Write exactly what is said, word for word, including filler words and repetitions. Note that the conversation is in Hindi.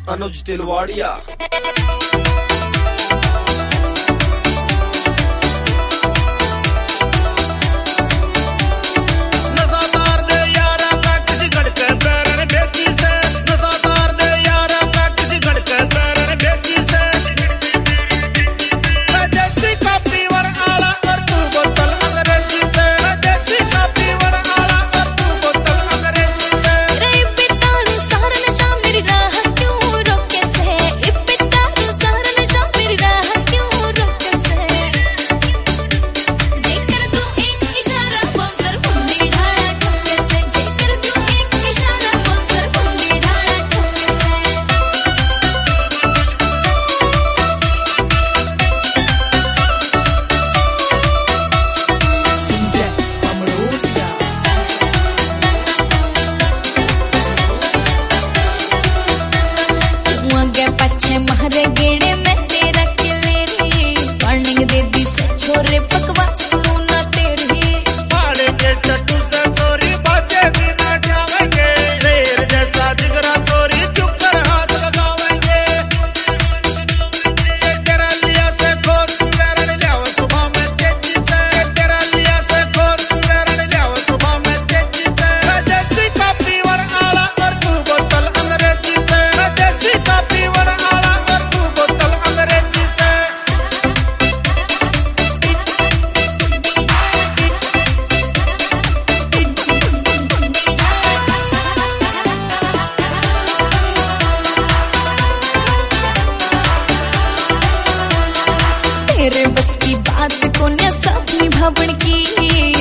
अनुज तिलवाड़िया। महरे गेड़े में तेरा किलेरी वार्निंग दे दी से छोरे बकवास ना तेरी पाड़े के चट्टू से चोरी बाजे भी ना जावेंगे शेर जैसा जिगरा चोरी चुप कर हाथ लगावेंगे तेरा लिया से खोज वेरन लिया सुबह में तेजी से तेरा लिया से खोज वेरन लिया सुबह में तेजी से देसी का पीवर आला और तू बोतल अंग्रेजी से देसी का पीवर आला तेरे बस की बात को न सब निभावन की